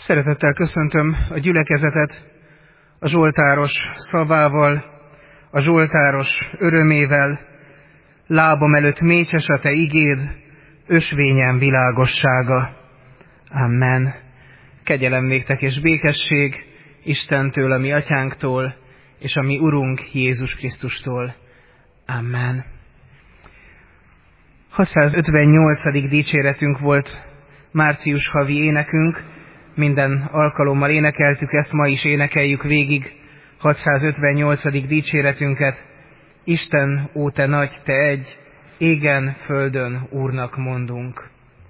Szeretettel köszöntöm a gyülekezetet a zsoltáros szavával, a zsoltáros örömével. Lábam előtt mécses a te igéd, ösvényem világossága. Amen. Kegyelem néktek és békesség Istentől, a mi atyánktól, és a mi Urunk Jézus Krisztustól. Amen. 658. dicséretünk volt március havi énekünk. Minden alkalommal énekeltük ezt, ma is énekeljük végig 658. dicséretünket. Isten, ó te nagy, te egy, égen, földön Úrnak mondunk.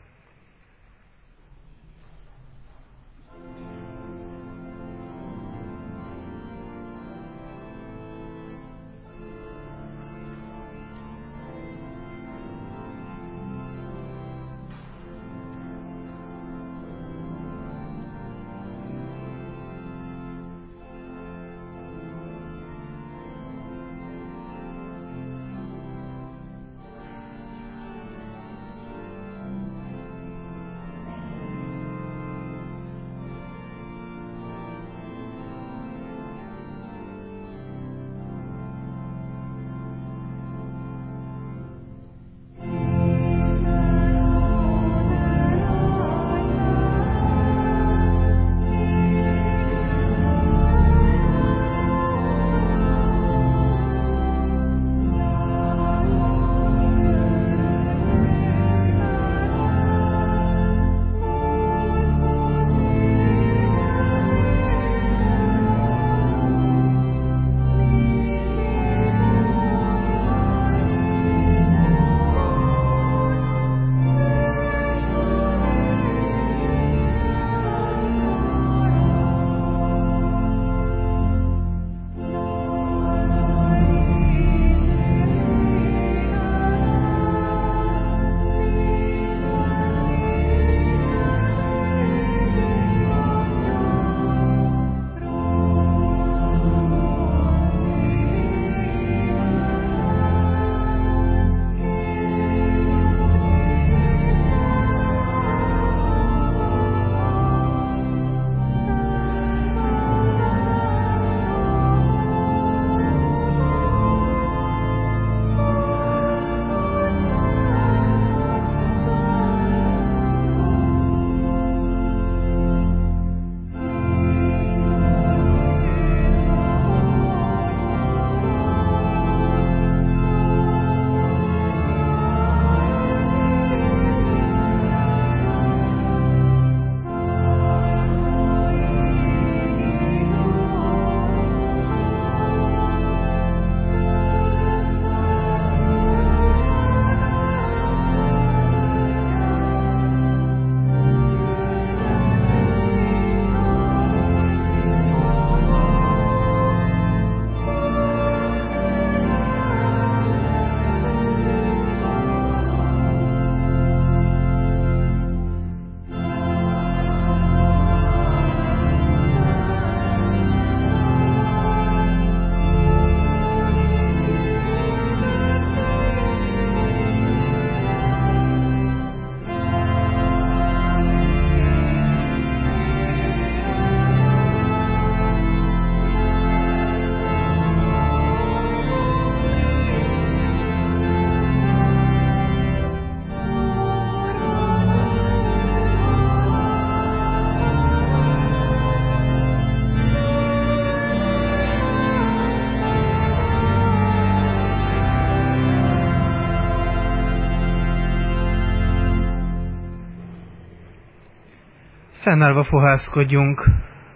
Fennállva fohászkodjunk.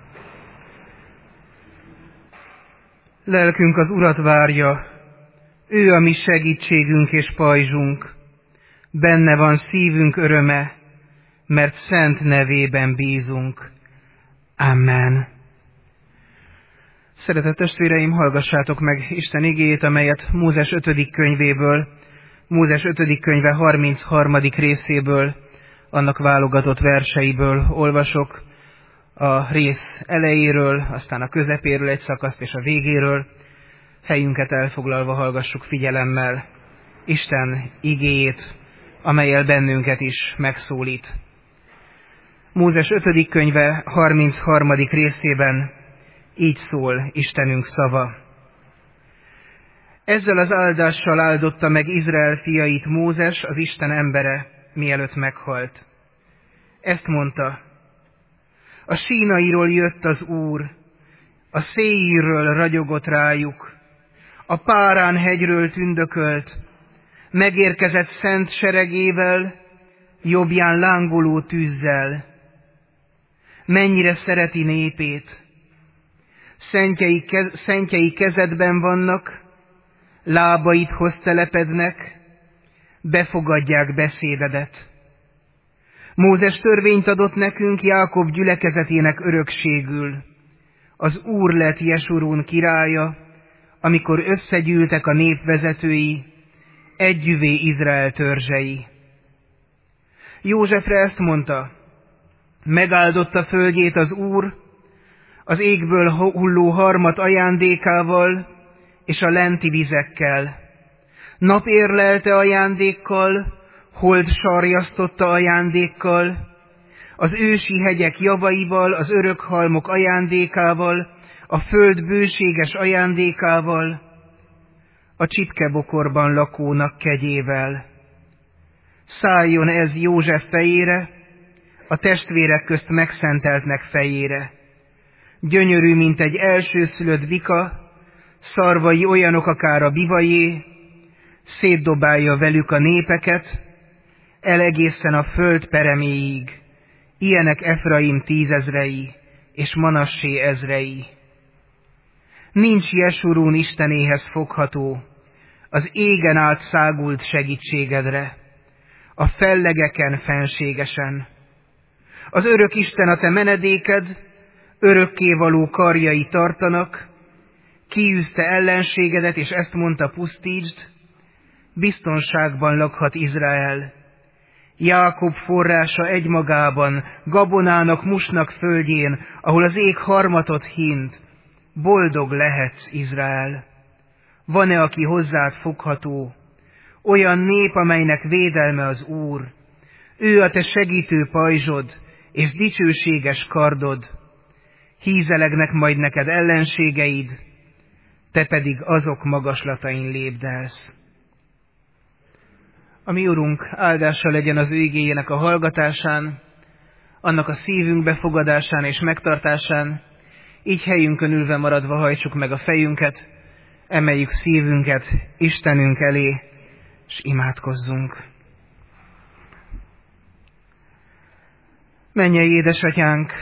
Lelkünk az Urat várja, ő a mi segítségünk és pajzsunk. Benne van szívünk öröme, mert szent nevében bízunk. Amen. Szeretett testvéreim, hallgassátok meg Isten igéjét, amelyet Mózes 5. könyvéből, Mózes 5. könyve 33. részéből, annak válogatott verseiből olvasok, a rész elejéről, aztán a közepéről egy szakaszt és a végéről. Helyünket elfoglalva hallgassuk figyelemmel Isten igéjét, amellyel bennünket is megszólít. Mózes 5. könyve 33. részében így szól Istenünk szava. Ezzel az áldással áldotta meg Izrael fiait Mózes, az Isten embere, mielőtt meghalt. Ezt mondta: a Sínairól jött az Úr, a Széírről ragyogott rájuk, a Párán hegyről tündökölt, megérkezett szent seregével, jobbján lángoló tűzzel. Mennyire szereti népét! Szentjei kezedben vannak, lábaidhoz telepednek, befogadják beszédedet. Mózes törvényt adott nekünk Jákob gyülekezetének örökségül. Az Úr lett Jesurún királya, amikor összegyűltek a népvezetői, együvé Izrael törzsei. Józsefre ezt mondta: megáldotta földjét az Úr, az égből hulló harmat ajándékával és a lenti vizekkel. Nap érlelte ajándékkal, hold sarjasztotta ajándékkal, az ősi hegyek javaival, az örök halmok ajándékával, a föld bőséges ajándékával, a csipkebokorban lakónak kegyével. Szálljon ez József fejére, a testvérek közt megszenteltnek fejére. Gyönyörű, mint egy elsőszülött bika, szarvai olyanok akár a bivajé, szétdobálja velük a népeket, elegészen a föld pereméig, ilyenek Efraim 10 000 és Manassé 1000. Nincs Jesurún Istenéhez fogható, az égen át szágult segítségedre, a fellegeken fenségesen. Az örök Isten a te menedéked, örökkévaló karjai tartanak, kiűzte ellenségedet, és ezt mondta: pusztítsd, biztonságban lakhat Izrael. Jákob forrása egymagában, gabonának, musnak földjén, ahol az ég harmatot hint, boldog lehetsz, Izrael. Van-e, aki hozzád fogható? Olyan nép, amelynek védelme az Úr. Ő a te segítő pajzsod, és dicsőséges kardod. Hízelegnek majd neked ellenségeid, te pedig azok magaslatain lépdelsz. A mi Urunk áldása legyen az ő igéjének a hallgatásán, annak a szívünk befogadásán és megtartásán, így helyünkön ülve maradva hajtsuk meg a fejünket, emeljük szívünket Istenünk elé, és imádkozzunk. Mennyei édesatyánk,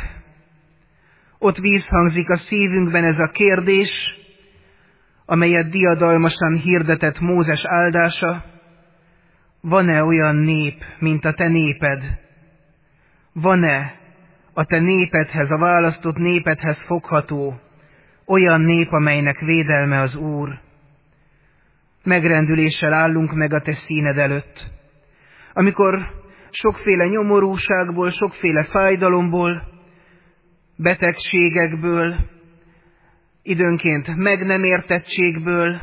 ott vízhangzik a szívünkben ez a kérdés, amelyet diadalmasan hirdetett Mózes áldása: van-e olyan nép, mint a te néped? Van-e a te népedhez, a választott népedhez fogható olyan nép, amelynek védelme az Úr? Megrendüléssel állunk meg a te színed előtt, amikor sokféle nyomorúságból, sokféle fájdalomból, betegségekből, időnként meg nem értettségből,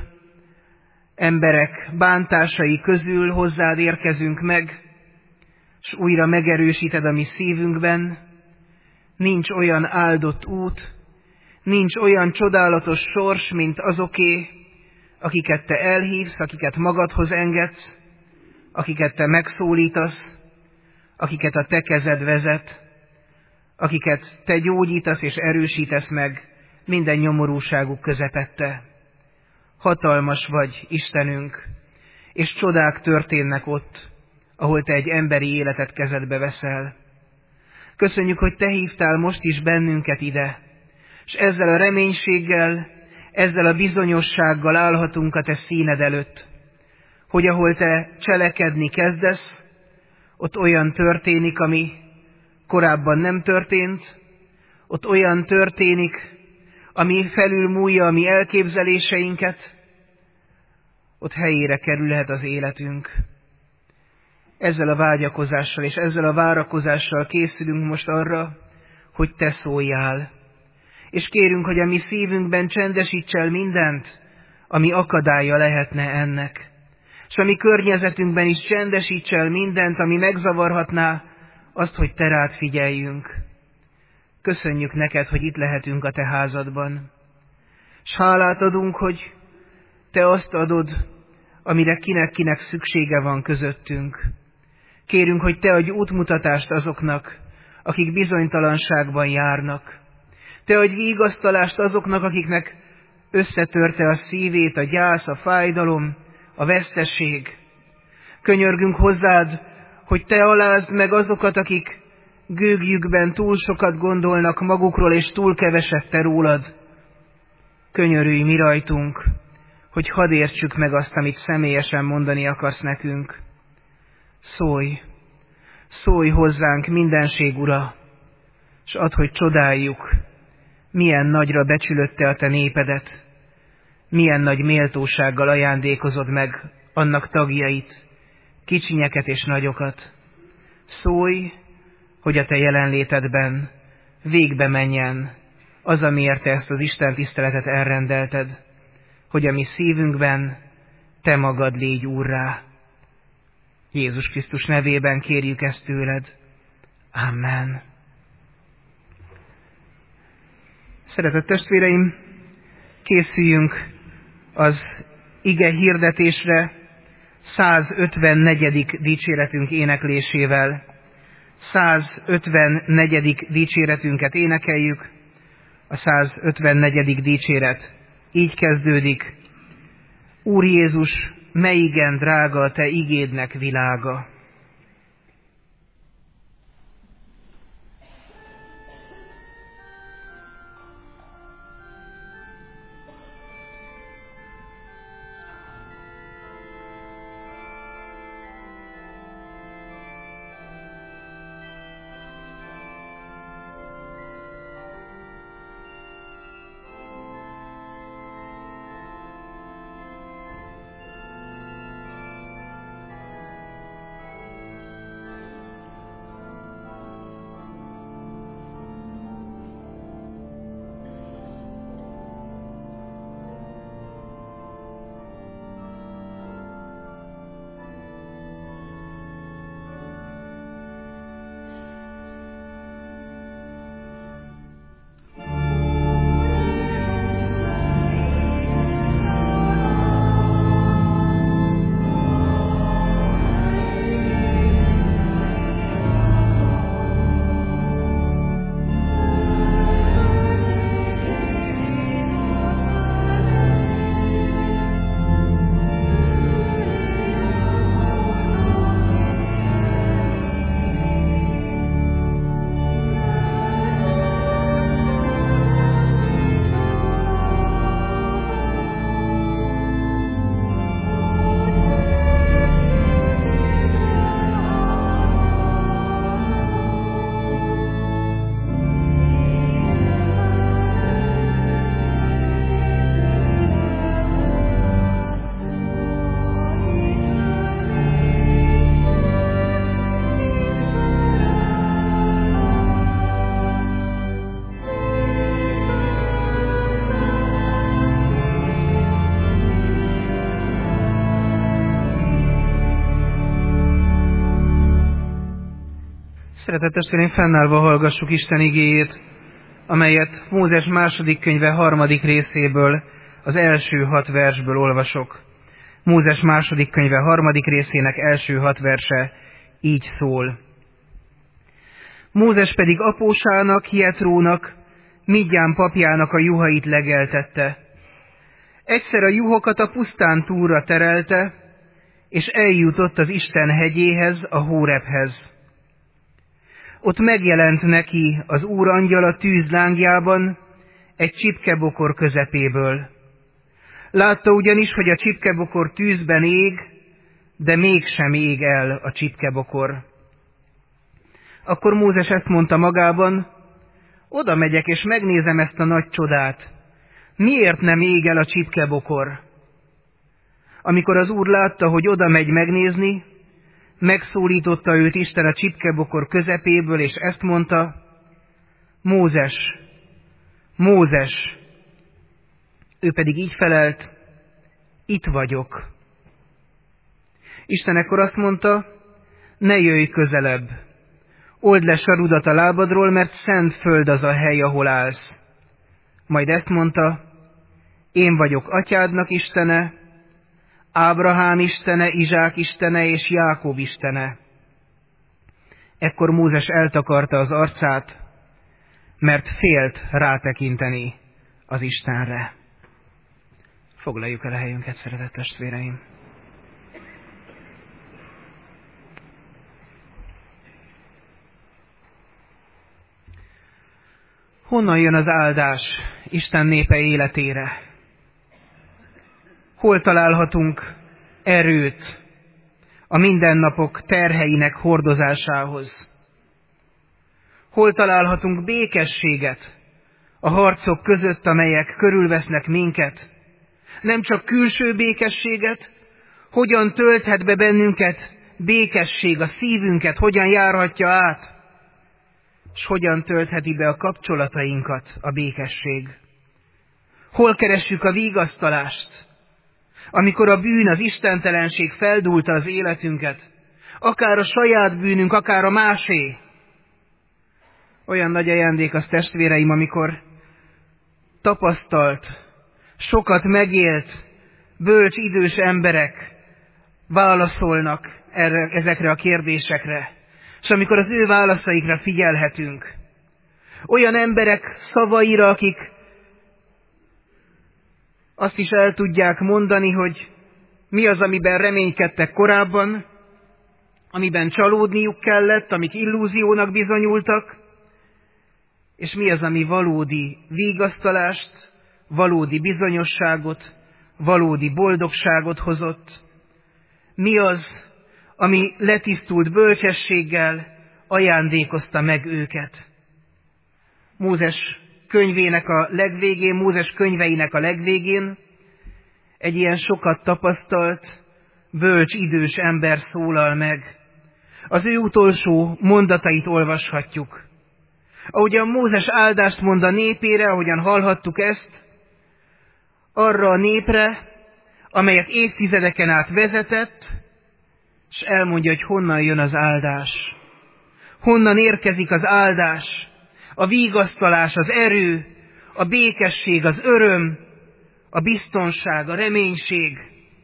emberek bántásai közül hozzád érkezünk meg, s újra megerősíted a mi szívünkben: nincs olyan áldott út, nincs olyan csodálatos sors, mint azoké, akiket te elhívsz, akiket magadhoz engedsz, akiket te megszólítasz, akiket a te kezed vezet, akiket te gyógyítasz és erősítesz meg minden nyomorúságuk közepette. Hatalmas vagy, Istenünk, és csodák történnek ott, ahol te egy emberi életet kezedbe veszel. Köszönjük, hogy te hívtál most is bennünket ide, és ezzel a reménységgel, ezzel a bizonyossággal állhatunk a te színed előtt, hogy ahol te cselekedni kezdesz, ott olyan történik, ami korábban nem történt, ott olyan történik, ami felülmúlja a mi elképzeléseinket, ott helyére kerülhet az életünk. Ezzel a vágyakozással és ezzel a várakozással készülünk most arra, hogy te szóljál. És kérünk, hogy a mi szívünkben csendesíts el mindent, ami akadálya lehetne ennek. És a mi környezetünkben is csendesíts el mindent, ami megzavarhatná azt, hogy te rád figyeljünk. Köszönjük neked, hogy itt lehetünk a te házadban. S hálát adunk, hogy te azt adod, amire kinek-kinek szüksége van közöttünk. Kérünk, hogy te adj útmutatást azoknak, akik bizonytalanságban járnak. Te adj vigasztalást azoknak, akiknek összetörte a szívét a gyász, a fájdalom, a veszteség. Könyörgünk hozzád, hogy te alázd meg azokat, akik gőgjükben túl sokat gondolnak magukról, és túl keveset te rólad. Könyörülj mi rajtunk, hogy hadd értsük meg azt, amit személyesen mondani akarsz nekünk. Szólj hozzánk, mindenség Ura, s add, hogy csodáljuk, milyen nagyra becsülöd te a te népedet, milyen nagy méltósággal ajándékozod meg annak tagjait, kicsinyeket és nagyokat. Szólj, hogy a te jelenlétedben végbe menjen az, amiért te ezt az Isten tiszteletet elrendelted, hogy a mi szívünkben te magad légy úrrá. Jézus Krisztus nevében kérjük ezt tőled. Amen. Szeretett testvéreim, készüljünk az ige hirdetésre 154. dicséretünk éneklésével. 154. dicséretünket énekeljük. A 154. dicséret így kezdődik. Úr Jézus, mely igen drága a te igédnek világa. Szeretett testvéreim, fennállva hallgassuk Isten igéjét, amelyet Mózes második könyve 3. részéből, az első 6 versből olvasok. Mózes második könyve 3. részének első 6 verse így szól. Mózes pedig apósának, Jetrónak, Midján papjának a juhait legeltette. Egyszer a juhokat a pusztán túlra terelte, és eljutott az Isten hegyéhez, a Hórebhez. Ott megjelent neki az Úr angyala tűzlángjában, egy csipkebokor közepéből. Látta ugyanis, hogy a csipkebokor tűzben ég, de mégsem ég el a csipkebokor. Akkor Mózes ezt mondta magában, oda megyek és megnézem ezt a nagy csodát. Miért nem ég el a csipkebokor? Amikor az Úr látta, hogy oda megy megnézni, megszólította őt Isten a csipkebokor közepéből, és ezt mondta, Mózes, Mózes. Ő pedig így felelt, itt vagyok. Isten ekkor azt mondta, ne jöjj közelebb. old le sarudat a lábadról, mert szent föld az a hely, ahol állsz. Majd ezt mondta, én vagyok atyádnak Istene, Ábrahám Istene, Izsák Istene és Jákob Istene. Ekkor Mózes eltakarta az arcát, mert félt rátekinteni az Istenre. Foglaljuk el a helyünket, szeretett testvéreim! Honnan jön az áldás Isten népe életére? Hol találhatunk erőt a mindennapok terheinek hordozásához? Hol találhatunk békességet a harcok között, amelyek körülvesznek minket? Nem csak külső békességet, hogyan tölthet be bennünket békesség, a szívünket hogyan járhatja át, és hogyan töltheti be a kapcsolatainkat a békesség? Hol keressük a vigasztalást, amikor a bűn, az istentelenség feldúlta az életünket, akár a saját bűnünk, akár a másé? Olyan nagy ajándék az, testvéreim, amikor tapasztalt, sokat megélt, bölcs idős emberek válaszolnak ezekre a kérdésekre, és amikor az ő válaszaikra figyelhetünk. Olyan emberek szavaira, akik azt is el tudják mondani, hogy mi az, amiben reménykedtek korábban, amiben csalódniuk kellett, amik illúziónak bizonyultak, és mi az, ami valódi vigasztalást, valódi bizonyosságot, valódi boldogságot hozott. Mi az, ami letisztult bölcsességgel ajándékozta meg őket. Mózes könyveinek a legvégén egy ilyen sokat tapasztalt, bölcs idős ember szólal meg. Az ő utolsó mondatait olvashatjuk. Ahogyan Mózes áldást mond a népére, ahogyan hallhattuk ezt, arra a népre, amelyet évtizedeken át vezetett, és elmondja, hogy honnan jön az áldás. Honnan érkezik az áldás, a vigasztalás, az erő, a békesség, az öröm, a biztonság, a reménység.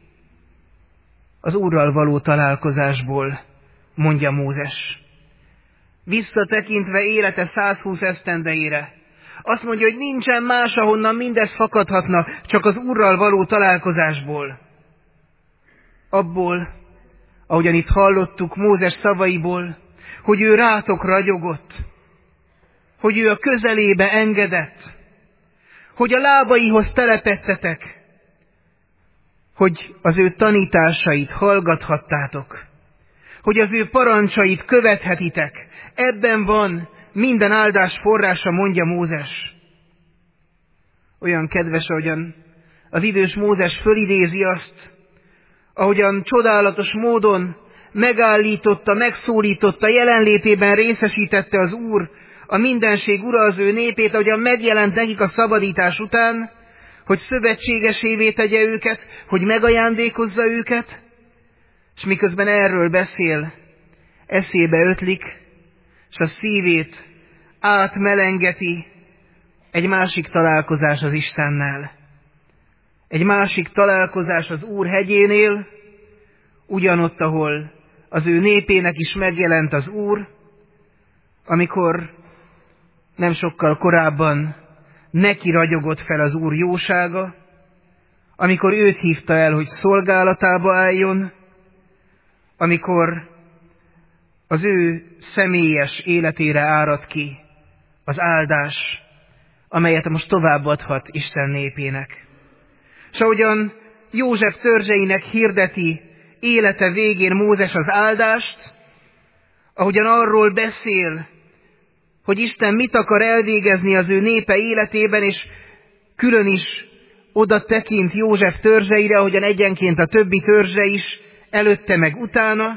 Az Úrral való találkozásból, mondja Mózes. Visszatekintve élete 120 esztendeire, azt mondja, hogy nincsen más, ahonnan mindez fakadhatna, csak az Úrral való találkozásból. Abból, ahogyan itt hallottuk Mózes szavaiból, hogy ő rátok ragyogott, hogy ő a közelébe engedett, hogy a lábaihoz telepedtetek, hogy az ő tanításait hallgathattátok, hogy az ő parancsait követhetitek. Ebben van minden áldás forrása, mondja Mózes. Olyan kedves, ahogyan az idős Mózes fölidézi azt, ahogyan csodálatos módon megállította, megszólította, jelenlétében részesítette az Úr, a mindenség ura az ő népét, ahogyan megjelent nekik a szabadítás után, hogy szövetségesévé tegye őket, hogy megajándékozza őket, és miközben erről beszél, eszébe ötlik, és a szívét átmelengeti egy másik találkozás az Istennel. Egy másik találkozás az Úr hegyénél, ugyanott, ahol az ő népének is megjelent az Úr, amikor nem sokkal korábban neki ragyogott fel az Úr jósága, amikor őt hívta el, hogy szolgálatába álljon, amikor az ő személyes életére árad ki az áldás, amelyet most továbbadhat Isten népének. És ahogyan József törzseinek hirdeti élete végén Mózes az áldást, ahogyan arról beszél, hogy Isten mit akar elvégezni az ő népe életében, és külön is oda tekint József törzseire, ahogyan egyenként a többi törzse is, előtte meg utána,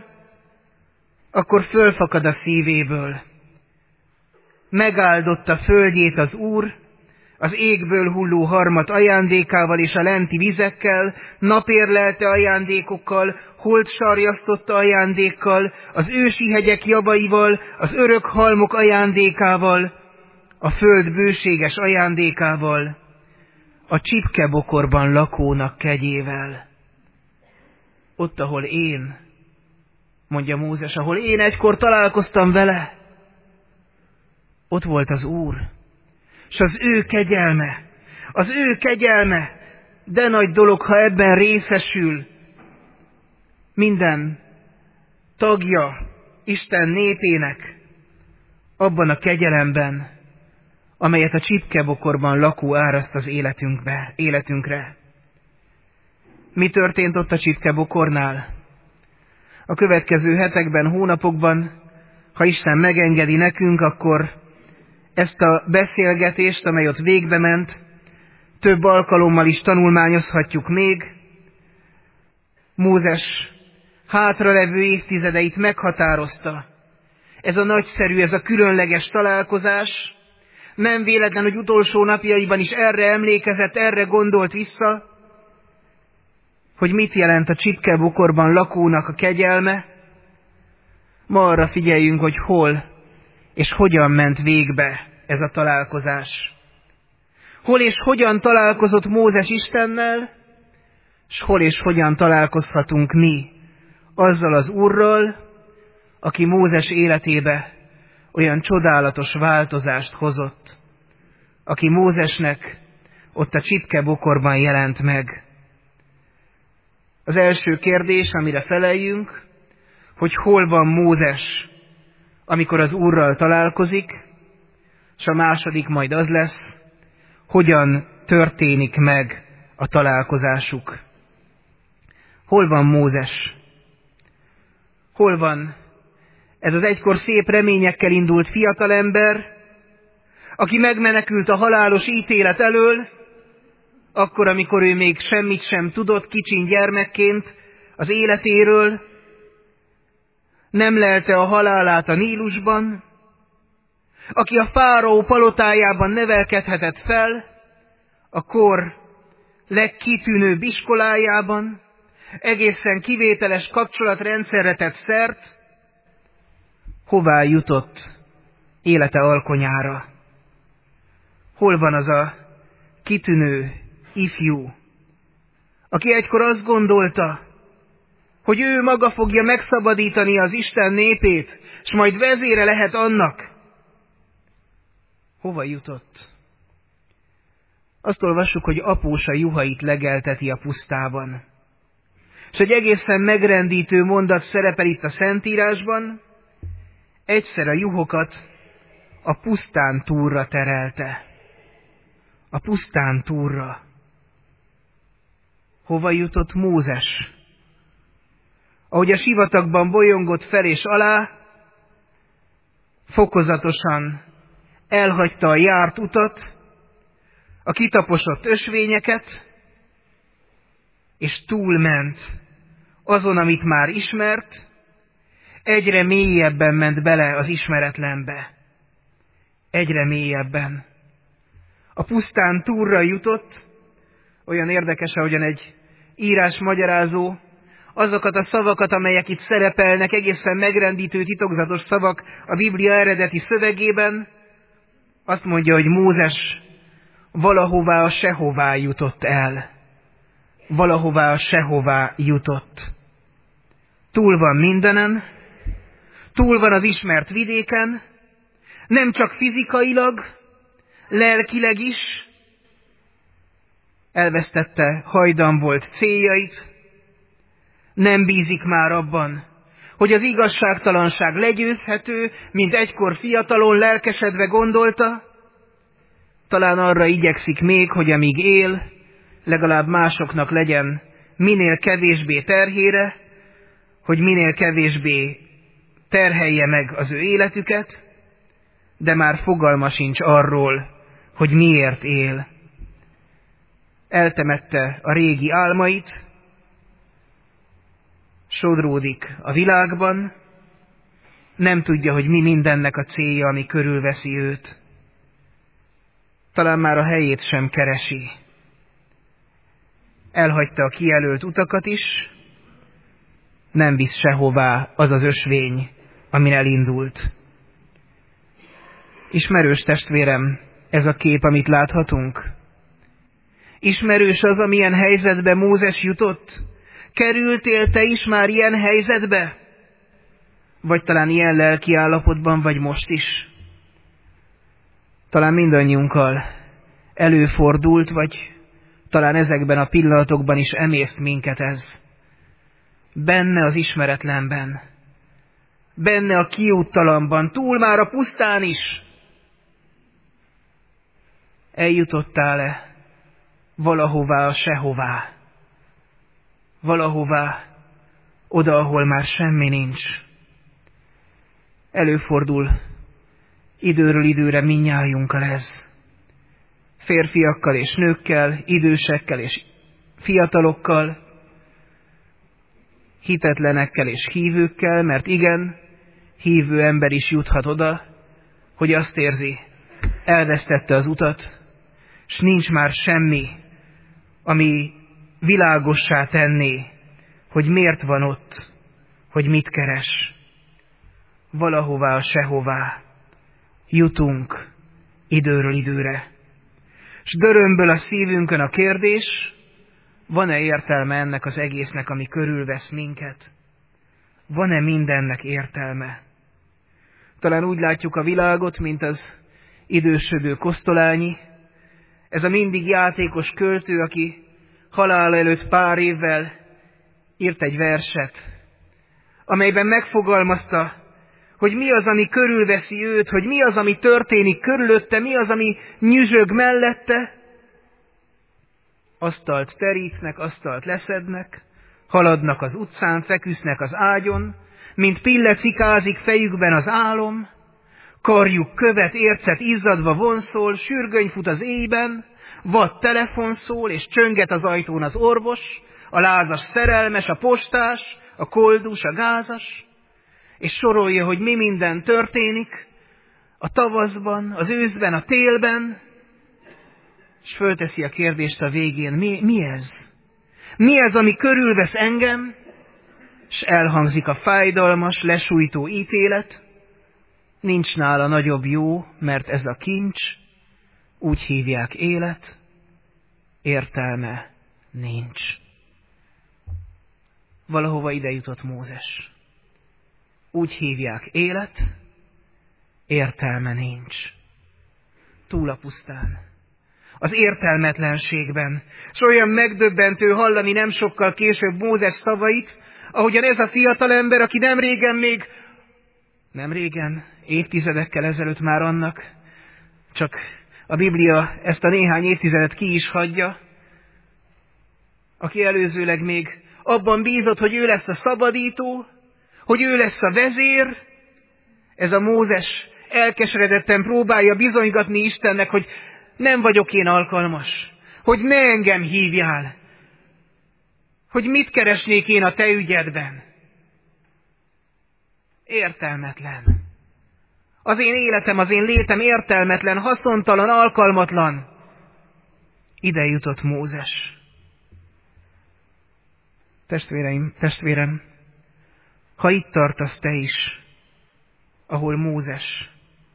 akkor fölfakad a szívéből. Megáldotta földjét az Úr, az égből hulló harmat ajándékával és a lenti vizekkel, napérlelte ajándékokkal, holtsarjasztotta ajándékkal, az ősi hegyek javaival, az örök halmok ajándékával, a föld bőséges ajándékával, a csipkebokorban lakónak kegyével. Ott, ahol én, mondja Mózes, ahol én egykor találkoztam vele, ott volt az Úr, és az ő kegyelme, de nagy dolog, ha ebben részesül minden tagja Isten népének, abban a kegyelemben, amelyet a csipkebokorban lakó áraszt az életünkre. Mi történt ott a csipkebokornál? A következő hetekben, hónapokban, ha Isten megengedi nekünk, akkor ezt a beszélgetést, amely ott végbe ment, több alkalommal is tanulmányozhatjuk még. Mózes hátralevő évtizedeit meghatározta. Ez a nagyszerű, ez a különleges találkozás. Nem véletlen, hogy utolsó napjaiban is erre emlékezett, erre gondolt vissza, hogy mit jelent a csipkebokorban lakónak a kegyelme. Ma arra figyeljünk, hogy hol és hogyan ment végbe ez a találkozás. Hol és hogyan találkozott Mózes Istennel, és hol és hogyan találkozhatunk mi azzal az Úrral, aki Mózes életébe olyan csodálatos változást hozott, aki Mózesnek ott a csipkebokorban jelent meg. Az első kérdés, amire feleljünk, hogy hol van Mózes, amikor az Úrral találkozik, és a második majd az lesz, hogyan történik meg a találkozásuk. Hol van Mózes? Hol van ez az egykor szép reményekkel indult fiatalember, aki megmenekült a halálos ítélet elől, akkor, amikor ő még semmit sem tudott kicsin gyermekként az életéről, nem lelte a halálát a Nílusban, aki a fáraó palotájában nevelkedhetett fel, a kor legkitűnőbb iskolájában, egészen kivételes kapcsolatrendszerre tett szert, hová jutott élete alkonyára? Hol van az a kitűnő ifjú, aki egykor azt gondolta, hogy ő maga fogja megszabadítani az Isten népét, és majd vezére lehet annak? Hova jutott? Azt olvassuk, hogy apósa juhait legelteti a pusztában. És egy egészen megrendítő mondat szerepel itt a Szentírásban, egyszer a juhokat a pusztán túlra terelte. A pusztán túlra. Hova jutott Mózes? Ahogy a sivatagban bolyongott fel és alá, fokozatosan elhagyta a járt utat, a kitaposott ösvényeket, és túlment azon, amit már ismert, egyre mélyebben ment bele az ismeretlenbe. Egyre mélyebben. A pusztán túlra jutott, olyan érdekes, ahogyan egy írásmagyarázó azokat a szavakat, amelyek itt szerepelnek, egészen megrendítő, titokzatos szavak a Biblia eredeti szövegében, azt mondja, hogy Mózes valahová a sehová jutott el. Valahová a sehová jutott. Túl van mindenen, túl van az ismert vidéken, nem csak fizikailag, lelkileg is, elvesztette hajdan volt céljait, nem bízik már abban, hogy az igazságtalanság legyőzhető, mint egykor fiatalon lelkesedve gondolta, talán arra igyekszik még, hogy amíg él, legalább másoknak legyen minél kevésbé terhére, hogy minél kevésbé terhelje meg az ő életüket, de már fogalma sincs arról, hogy miért él. Eltemette a régi álmait, sodródik a világban, nem tudja, hogy mi mindennek a célja, ami körülveszi őt. talán már a helyét sem keresi. Elhagyta a kijelölt utakat is, nem visz sehová az az ösvény, amin elindult. Ismerős, testvérem, ez a kép, amit láthatunk? Ismerős az, amilyen helyzetbe Mózes jutott? Kerültél te is már ilyen helyzetbe? Vagy talán ilyen lelki állapotban vagy most is? Talán mindannyiunkkal előfordult, vagy talán ezekben a pillanatokban is emészt minket ez. Benne az ismeretlenben, benne a kiúttalanban, túl már a pusztán is. Eljutottál-e valahová a sehová? Valahová, oda, ahol már semmi nincs. Előfordul időről időre mindnyájunkkal ez. Férfiakkal és nőkkel, idősekkel és fiatalokkal, hitetlenekkel és hívőkkel, mert igen, hívő ember is juthat oda, hogy azt érzi, elvesztette az utat, s nincs már semmi, ami világossá tenné, hogy miért van ott, hogy mit keres. Valahová a sehová jutunk időről időre. S dörömböl a szívünkön a kérdés, van-e értelme ennek az egésznek, ami körülvesz minket? Van-e mindennek értelme? Talán úgy látjuk a világot, mint az idősödő kosztolányi, ez a mindig játékos költő, aki halála előtt pár évvel írt egy verset, amelyben megfogalmazta, hogy mi az, ami körülveszi őt, hogy mi az, ami történik körülötte, mi az, ami nyüzsög mellette. Asztalt terítnek, asztalt leszednek, haladnak az utcán, feküsznek az ágyon, mint pille cikázik fejükben az álom, karjuk követ, ércet izzadva vonszol, sürgöny fut az éjben, vad telefon szól, és csönget az ajtón az orvos, a lázas szerelmes, a postás, a koldus, a gázas, és sorolja, hogy mi minden történik a tavaszban, az őszben, a télben, és fölteszi a kérdést a végén, mi ez? Mi ez, ami körülvesz engem? És elhangzik a fájdalmas, lesújtó ítélet, nincs nála nagyobb jó, mert ez a kincs, úgy hívják élet, értelme nincs. Valahova ide jutott Mózes. Úgy hívják élet, értelme nincs. Túl a pusztán. Az értelmetlenségben. És olyan megdöbbentő hallani nem sokkal később Mózes szavait, ahogyan ez a fiatalember, aki nem régen, évtizedekkel ezelőtt már annak, csak a Biblia ezt a néhány évtizedet ki is hagyja, aki előzőleg még abban bízott, hogy ő lesz a szabadító, hogy ő lesz a vezér, ez a Mózes elkeseredetten próbálja bizonygatni Istennek, hogy nem vagyok én alkalmas, hogy ne engem hívjál, hogy mit keresnék én a te ügyedben. Értelmetlen. Az én életem, az én létem értelmetlen, haszontalan, alkalmatlan. Ide jutott Mózes. Testvérem, ha itt tartasz te is, ahol Mózes,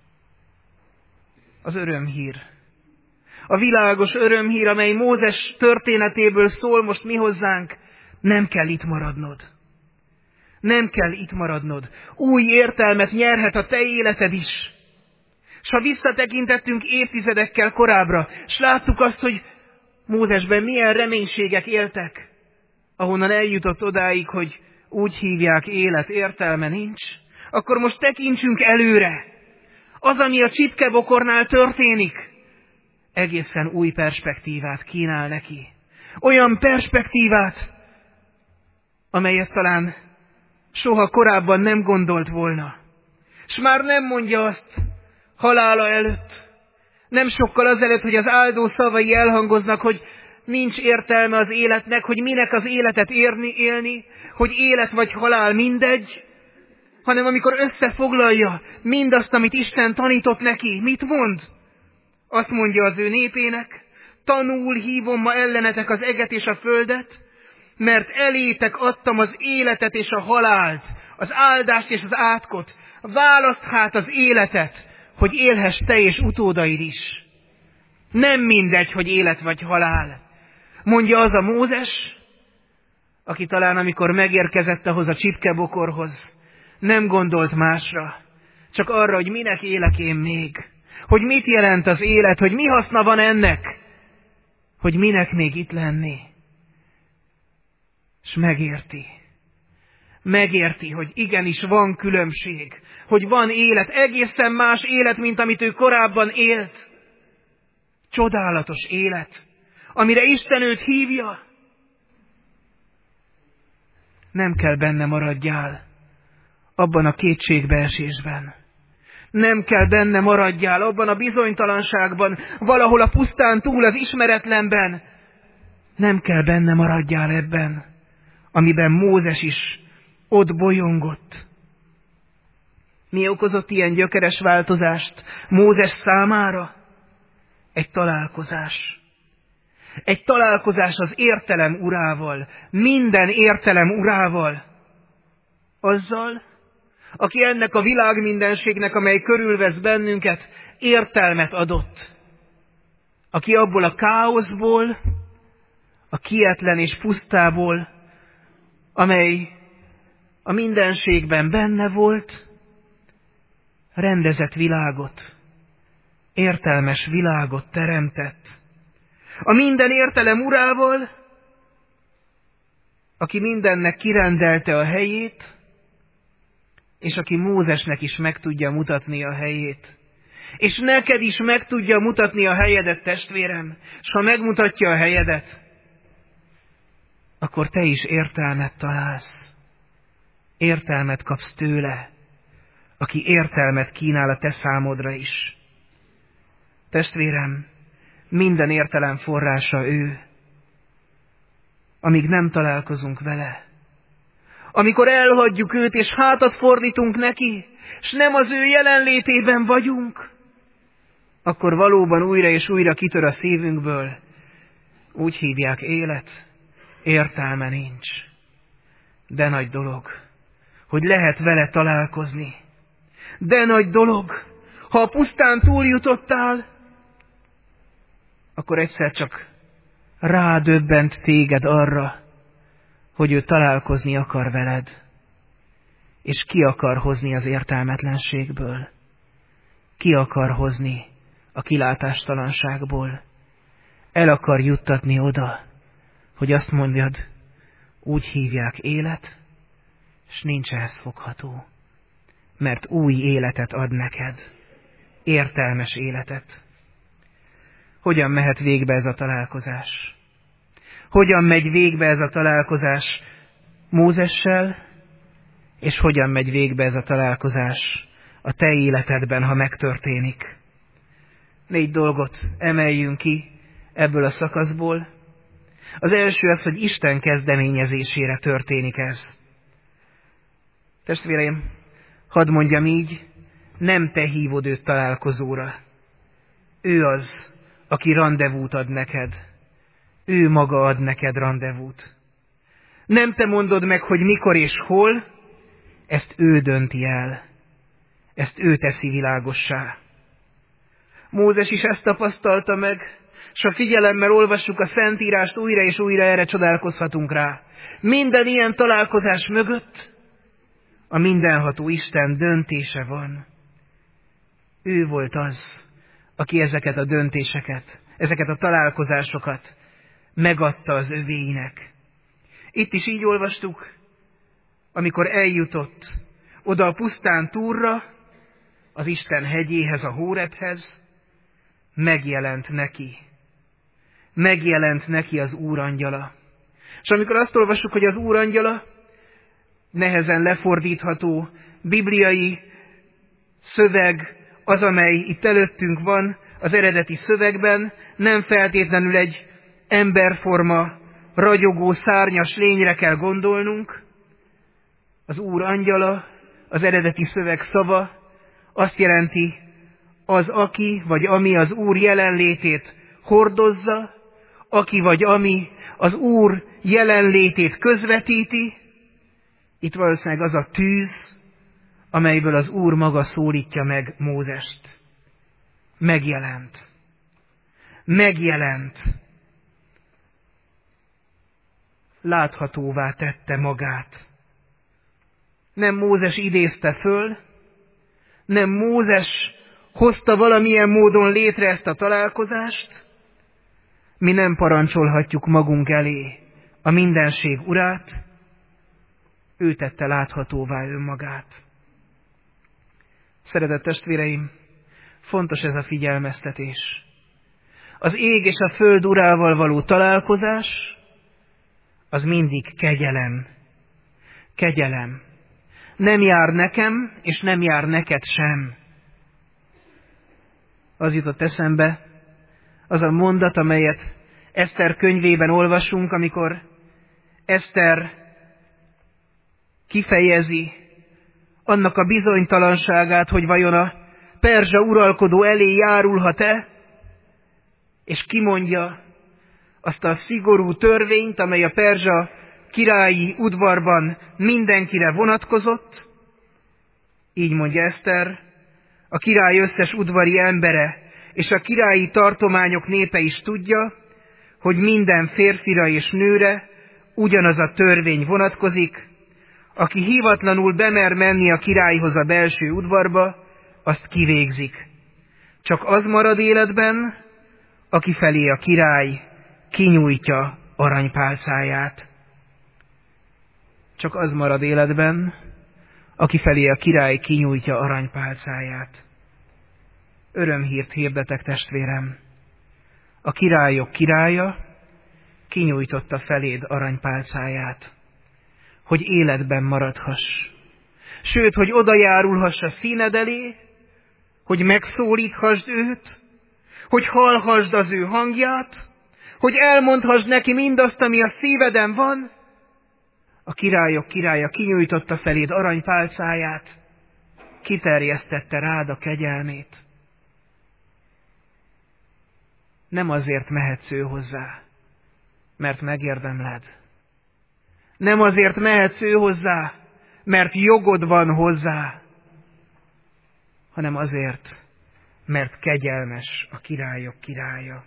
az örömhír, a világos örömhír, amely Mózes történetéből szól most mi hozzánk, nem kell itt maradnod. Nem kell itt maradnod. Új értelmet nyerhet a te életed is. S ha visszatekintettünk évtizedekkel korábbra, s láttuk azt, hogy Mózesben milyen reménységek éltek, ahonnan eljutott odáig, hogy úgy hívják élet, értelme nincs, akkor most tekintsünk előre. Az, ami a csipkebokornál történik, egészen új perspektívát kínál neki. Olyan perspektívát, amelyet talán soha korábban nem gondolt volna. S már nem mondja azt halála előtt, nem sokkal azelőtt, hogy az áldó szavai elhangoznak, hogy nincs értelme az életnek, hogy minek az életet élni, hogy élet vagy halál mindegy, hanem amikor összefoglalja mindazt, amit Isten tanított neki, mit mond? Azt mondja az ő népének, tanul hívom ma ellenetek az eget és a földet, mert elétek adtam az életet és a halált, az áldást és az átkot. Válaszd hát az életet, hogy élhess te és utódaid is. Nem mindegy, hogy élet vagy halál. Mondja az a Mózes, aki talán amikor megérkezett ahhoz a csipkebokorhoz, nem gondolt másra, csak arra, hogy minek élek én még, hogy mit jelent az élet, hogy mi haszna van ennek, hogy minek még itt lenni. És megérti, hogy igenis van különbség, hogy van élet, egészen más élet, mint amit ő korábban élt. Csodálatos élet, amire Isten őt hívja. Nem kell benne maradjál abban a kétségbeesésben. Nem kell benne maradjál abban a bizonytalanságban, valahol a pusztán túl az ismeretlenben. Nem kell benne maradjál ebben, amiben Mózes is ott bolyongott. Mi okozott ilyen gyökeres változást Mózes számára? Egy találkozás. Egy találkozás az értelem urával, minden értelem urával. Azzal, aki ennek a világmindenségnek, amely körülvesz bennünket, értelmet adott. Aki abból a káoszból, a kietlen és pusztából, amely a mindenségben benne volt, rendezett világot, értelmes világot teremtett. A minden értelem urával, aki mindennek kirendelte a helyét, és aki Mózesnek is meg tudja mutatni a helyét. És neked is meg tudja mutatni a helyedet, testvérem, és ha megmutatja a helyedet, akkor te is értelmet találsz. Értelmet kapsz tőle, aki értelmet kínál a te számodra is. Testvérem, minden értelem forrása ő. Amíg nem találkozunk vele, amikor elhagyjuk őt, és hátat fordítunk neki, és nem az ő jelenlétében vagyunk, akkor valóban újra és újra kitör a szívünkből. Úgy hívják élet, értelme nincs. De nagy dolog, hogy lehet vele találkozni. De nagy dolog, ha a pusztán túljutottál, akkor egyszer csak rádöbbent téged arra, hogy ő találkozni akar veled, és ki akar hozni az értelmetlenségből, ki akar hozni a kilátástalanságból, el akar juttatni oda, hogy azt mondjad, úgy hívják élet, és nincs ehhez fogható, mert új életet ad neked, értelmes életet. Hogyan mehet végbe ez a találkozás? Hogyan megy végbe ez a találkozás Mózessel, és hogyan megy végbe ez a találkozás a te életedben, ha megtörténik? 4 dolgot emeljünk ki ebből a szakaszból. Az első az, hogy Isten kezdeményezésére történik ez. Testvéreim, hadd mondjam így, nem te hívod őt találkozóra. Ő az, aki randevút ad neked. Ő maga ad neked randevút. Nem te mondod meg, hogy mikor és hol, ezt ő dönti el. Ezt ő teszi világossá. Mózes is ezt tapasztalta meg, és ha figyelemmel olvassuk a Szentírást, újra és újra erre csodálkozhatunk rá. Minden ilyen találkozás mögött a mindenható Isten döntése van. Ő volt az, aki ezeket a döntéseket, ezeket a találkozásokat megadta az övéinek. Itt is így olvastuk, amikor eljutott oda a pusztán túlra, az Isten hegyéhez, a Hórebhez, megjelent neki az Úr angyala. És amikor azt olvassuk, hogy az Úr angyala, nehezen lefordítható bibliai szöveg az, amely itt előttünk van az eredeti szövegben, nem feltétlenül egy emberforma, ragyogó, szárnyas lényre kell gondolnunk. Az Úr angyala, az eredeti szöveg szava azt jelenti, az, aki vagy ami az Úr jelenlétét hordozza, aki vagy ami az Úr jelenlétét közvetíti. Itt valószínűleg az a tűz, amelyből az Úr maga szólítja meg Mózest. Megjelent. Láthatóvá tette magát. Nem Mózes idézte föl, nem Mózes hozta valamilyen módon létre ezt a találkozást. Mi nem parancsolhatjuk magunk elé a mindenség urát, ő tette láthatóvá önmagát. Szeretett testvéreim, fontos ez a figyelmeztetés. Az ég és a föld urával való találkozás, az mindig kegyelem. Kegyelem. Nem jár nekem, és nem jár neked sem. Az jutott eszembe, az a mondat, amelyet Eszter könyvében olvasunk, amikor Eszter kifejezi annak a bizonytalanságát, hogy vajon a perzsa uralkodó elé járulhat-e, és kimondja azt a szigorú törvényt, amely a perzsa királyi udvarban mindenkire vonatkozott. Így mondja Eszter, a király összes udvari embere és a királyi tartományok népe is tudja, hogy minden férfira és nőre ugyanaz a törvény vonatkozik, aki hívatlanul bemer menni a királyhoz a belső udvarba, azt kivégzik. Csak az marad életben, aki felé a király kinyújtja aranypálcáját. Csak az marad életben, aki felé a király kinyújtja aranypálcáját. Örömhírt hirdetek, testvérem! A királyok királya kinyújtotta feléd aranypálcáját, hogy életben maradhass. Sőt, hogy oda járulhass a színed elé, hogy megszólíthasd őt, hogy hallhassd az ő hangját, hogy elmondhassd neki mindazt, ami a szíveden van. A királyok királya kinyújtotta feléd aranypálcáját, kiterjesztette rád a kegyelmét. Nem azért mehetsz ő hozzá, mert megérdemled. Nem azért mehetsz ő hozzá, mert jogod van hozzá, hanem azért, mert kegyelmes a királyok királya.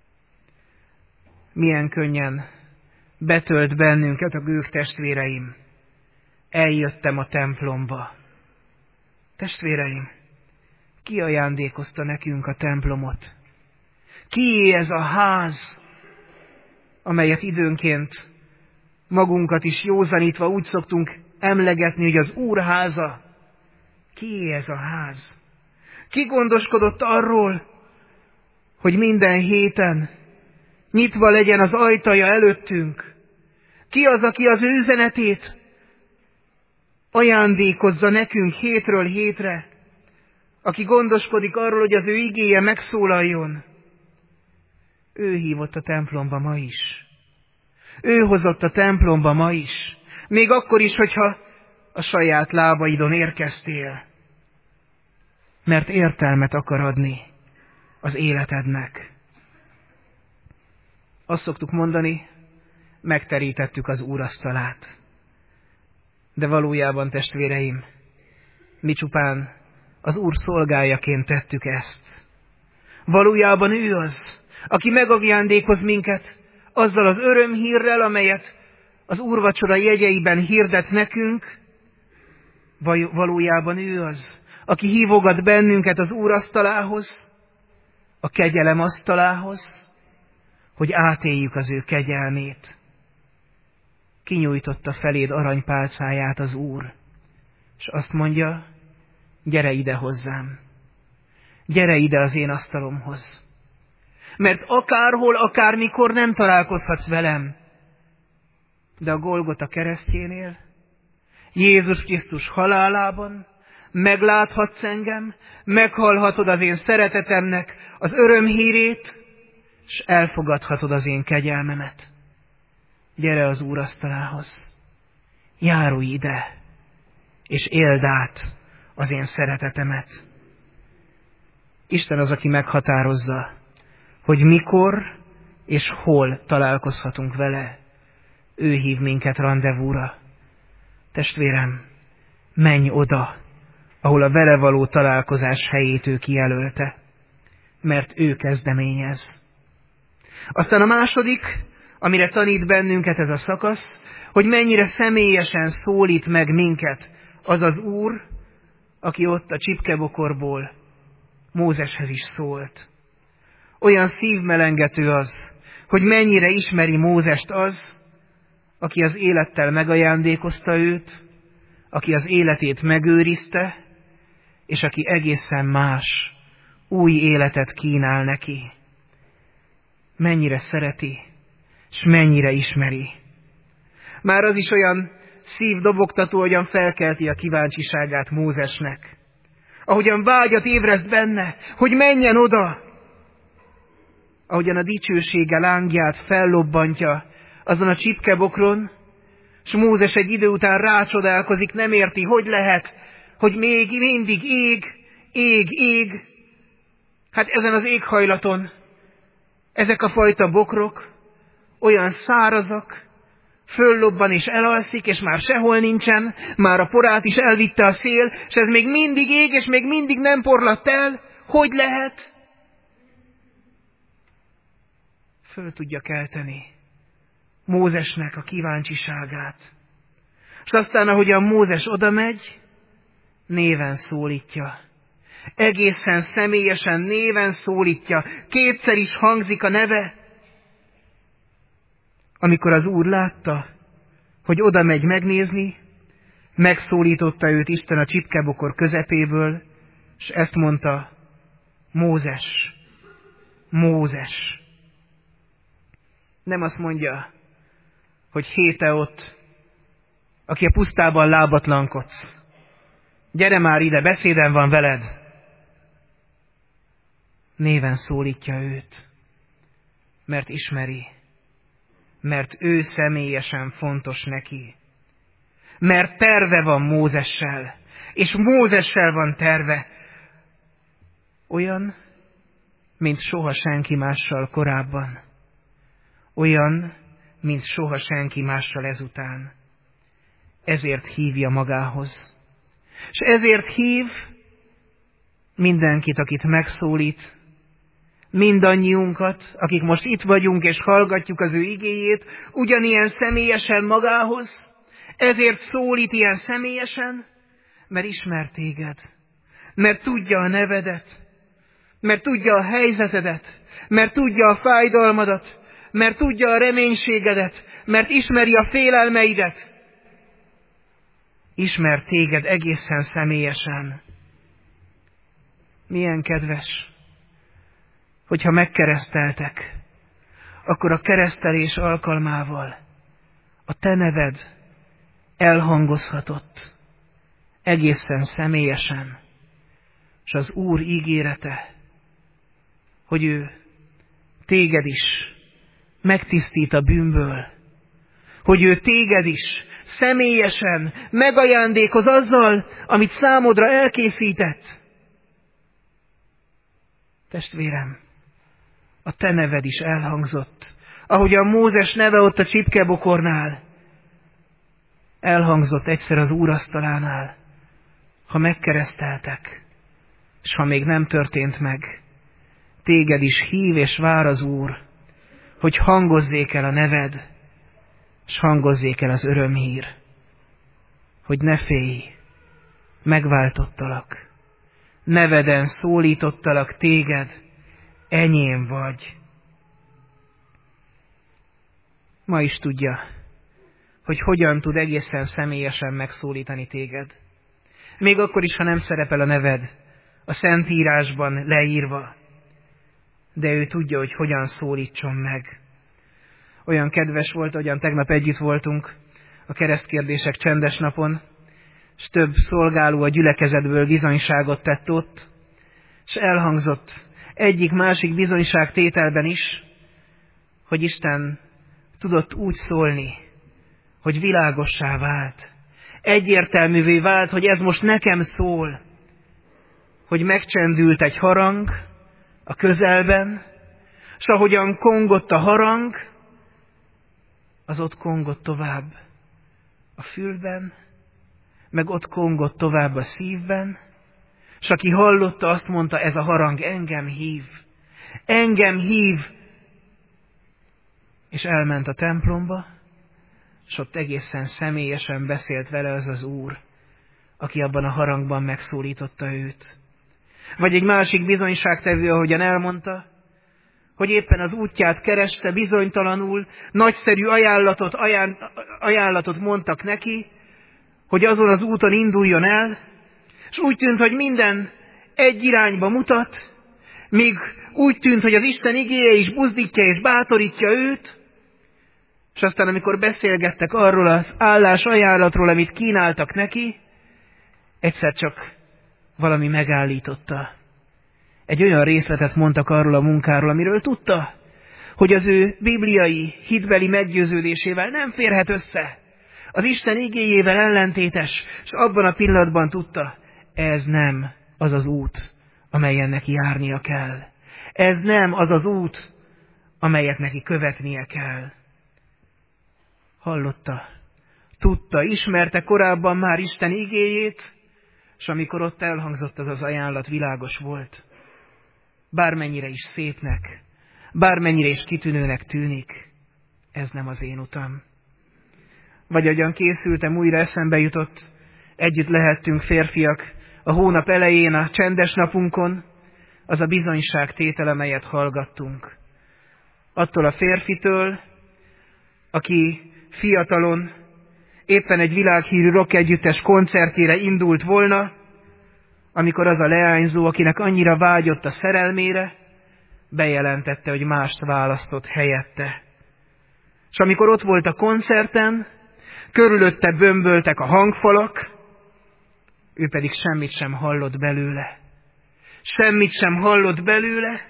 Milyen könnyen betölt bennünket a gőg, testvéreim. Eljöttem a templomba. Testvéreim, ki ajándékozta nekünk a templomot? Kié ez a ház, amelyet időnként magunkat is józanítva úgy szoktunk emlegetni, hogy az Úr háza? Kié ez a ház? Ki gondoskodott arról, hogy minden héten nyitva legyen az ajtaja előttünk? Ki az, aki az ő üzenetét ajándékozza nekünk hétről hétre? Aki gondoskodik arról, hogy az ő igéje megszólaljon? Ő hívott a templomba ma is. Ő hozott a templomba ma is. Még akkor is, hogyha a saját lábaidon érkeztél. Mert értelmet akar adni az életednek. Azt szoktuk mondani, megterítettük az Úr asztalát. De valójában, testvéreim, mi csupán az Úr szolgájaként tettük ezt. Valójában ő az, aki megajándékoz minket azzal az örömhírrel, amelyet az úrvacsora jegyeiben hirdet nekünk. Valójában ő az, aki hívogat bennünket az Úr asztalához, a kegyelem asztalához, hogy átéljük az ő kegyelmét. Kinyújtotta feléd aranypálcáját az Úr, és azt mondja, gyere ide hozzám, gyere ide az én asztalomhoz. Mert akárhol, akármikor nem találkozhatsz velem, de a Golgota keresztjénél, Jézus Krisztus halálában megláthatsz engem, meghallhatod az én szeretetemnek az örömhírét, és elfogadhatod az én kegyelmemet. Gyere az Úr asztalához, járulj ide, és éld át az én szeretetemet. Isten az, aki meghatározza, hogy mikor és hol találkozhatunk vele. Ő hív minket randevúra. Testvérem, menj oda, ahol a vele való találkozás helyét ő kijelölte, mert ő kezdeményez. Aztán a második, amire tanít bennünket ez a szakasz, hogy mennyire személyesen szólít meg minket az az Úr, aki ott a csipkebokorból Mózeshez is szólt. Olyan szívmelengető az, hogy mennyire ismeri Mózest az, aki az élettel megajándékozta őt, aki az életét megőrizte, és aki egészen más, új életet kínál neki. Mennyire szereti, és mennyire ismeri. Már az is olyan szívdobogtató, hogyan felkelti a kíváncsiságát Mózesnek. Ahogyan vágyat ébreszt benne, hogy menjen oda. Ahogyan a dicsősége lángját fellobbantja azon a csipkebokron, s Mózes egy idő után rácsodálkozik, nem érti, hogy lehet, hogy még mindig ég. Hát ezen az éghajlaton ezek a fajta bokrok olyan szárazak, föllobban és elalszik, és már sehol nincsen, már a porát is elvitte a szél, és ez még mindig ég, és még mindig nem porladt el. Hogy lehet? Föl tudja kelteni Mózesnek a kíváncsiságát. És aztán, ahogyan Mózes odamegy, néven szólítja. Egészen személyesen néven szólítja. Kétszer is hangzik a neve. Amikor az Úr látta, hogy oda megy megnézni, megszólította őt Isten a csipkebokor közepéből, és ezt mondta: Mózes, Mózes. Nem azt mondja, hogy héte ott, aki a pusztában lábatlankodsz. Gyere már ide, beszédem van veled. Néven szólítja őt, mert ismeri, mert ő személyesen fontos neki. Mert terve van Mózessel, és Mózessel van terve. Olyan, mint soha senki mással korábban. Olyan, mint soha senki mással ezután. Ezért hívja magához. És ezért hív mindenkit, akit megszólít, mindannyiunkat, akik most itt vagyunk és hallgatjuk az ő igéjét, ugyanilyen személyesen magához. Ezért szólít ilyen személyesen, mert ismer téged, mert tudja a nevedet, mert tudja a helyzetedet, mert tudja a fájdalmadat, mert tudja a reménységedet, mert ismeri a félelmeidet. Ismer téged egészen személyesen. Milyen kedves, hogyha megkereszteltek, akkor a keresztelés alkalmával a te neved elhangozhatott egészen személyesen, és az Úr ígérete, hogy ő téged is megtisztít a bűnből, hogy ő téged is személyesen megajándékoz azzal, amit számodra elkészített. Testvérem, a te neved is elhangzott, ahogyan Mózes neve ott a csipkebokornál elhangzott egyszer az úrasztalánál. Ha megkereszteltek, és ha még nem történt meg, téged is hív és vár az Úr, hogy hangozzék el a neved, és hangozzék el az örömhír, hogy ne félj, megváltottalak, neveden szólítottalak téged, enyém vagy. Ma is tudja, hogy hogyan tud egészen személyesen megszólítani téged. Még akkor is, ha nem szerepel a neved a Szentírásban leírva, de ő tudja, hogy hogyan szólítson meg. Olyan kedves volt, ahogyan tegnap együtt voltunk a keresztkérdések csendes napon, és több szolgáló a gyülekezetből bizonyságot tett ott, és elhangzott egyik-másik bizonyságtételben is, hogy Isten tudott úgy szólni, hogy világossá vált. Egyértelművé vált, hogy ez most nekem szól. hogy megcsendült egy harang a közelben, s ahogyan kongott a harang, az ott kongott tovább a fülben, meg ott kongott tovább a szívben, s aki hallotta, azt mondta, ez a harang engem hív. Engem hív! És elment a templomba, és ott egészen személyesen beszélt vele az az Úr, aki abban a harangban megszólította őt. Vagy egy másik bizonyságtevő, ahogyan elmondta, hogy éppen az útját kereste bizonytalanul, nagyszerű ajánlatot mondtak neki, hogy azon az úton induljon el, és úgy tűnt, hogy minden egy irányba mutat, míg úgy tűnt, hogy az Isten igéje is buzdítja és bátorítja őt, és aztán amikor beszélgettek arról az állásajánlatról, amit kínáltak neki, egyszer csak valami megállította. Egy olyan részletet mondtak arról a munkáról, amiről tudta, hogy az ő bibliai, hitbeli meggyőződésével nem férhet össze. Az Isten igéjével ellentétes, és abban a pillanatban tudta, ez nem az az út, amelyen neki járnia kell. Ez nem az az út, amelyet neki követnie kell. Hallotta, tudta, ismerte korábban már Isten igéjét, és amikor ott elhangzott az az ajánlat, világos volt. Bármennyire is szépnek, bármennyire is kitűnőnek tűnik, ez nem az én utam. Vagy ahogyan készültem, újra eszembe jutott, együtt lehettünk férfiak a hónap elején, a csendes napunkon, az a bizonyságtétel, amelyet hallgattunk. Attól a férfitől, aki fiatalon éppen egy világhírű rock együttes koncertjére indult volna, amikor az a leányzó, akinek annyira vágyott a szerelmére, bejelentette, hogy mást választott helyette. És amikor ott volt a koncerten, körülötte bömböltek a hangfalak, ő pedig semmit sem hallott belőle. Semmit sem hallott belőle,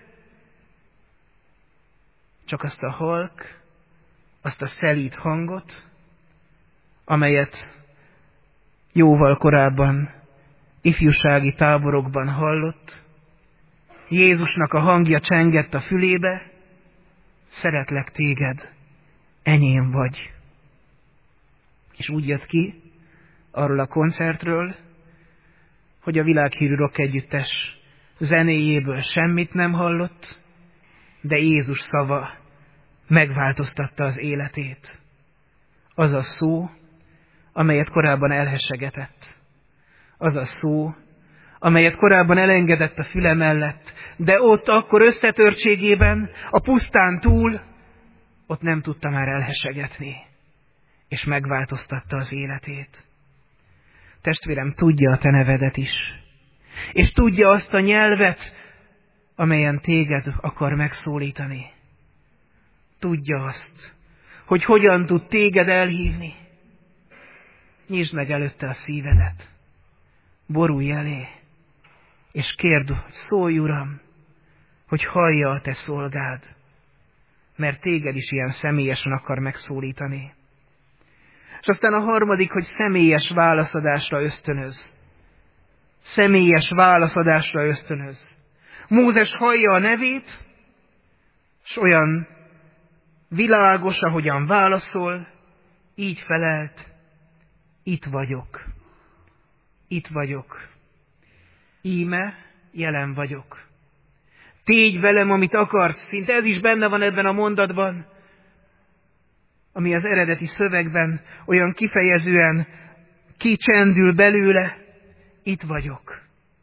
csak azt a halk, azt a szelíd hangot, amelyet jóval korábban ifjúsági táborokban hallott. Jézusnak a hangja csengett a fülébe, szeretlek téged, enyém vagy. És úgy jött ki arról a koncertről, hogy a világhírű rock együttes zenéjéből semmit nem hallott, de Jézus szava megváltoztatta az életét. Az a szó, amelyet korábban elhessegetett. Az a szó, amelyet korábban elengedett a füle mellett, de ott akkor összetörtségében, a pusztán túl, ott nem tudta már elhessegetni, és megváltoztatta az életét. Testvérem, tudja a te nevedet is, és tudja azt a nyelvet, amelyen téged akar megszólítani. Tudja azt, hogy hogyan tud téged elhívni. Nyisd meg előtte a szívedet, borulj elé, és kérd, szólj, Uram, hogy hallja a te szolgád, mert téged is ilyen személyesen akar megszólítani. És aztán a harmadik, hogy személyes válaszadásra ösztönöz. Személyes válaszadásra ösztönöz. Mózes hallja a nevét, és olyan világos, ahogyan válaszol, így felelt, itt vagyok. Itt vagyok. Íme, jelen vagyok. Tégy velem, amit akarsz. Szinte ez is benne van ebben a mondatban, ami az eredeti szövegben olyan kifejezően kicsendül belőle. Itt vagyok.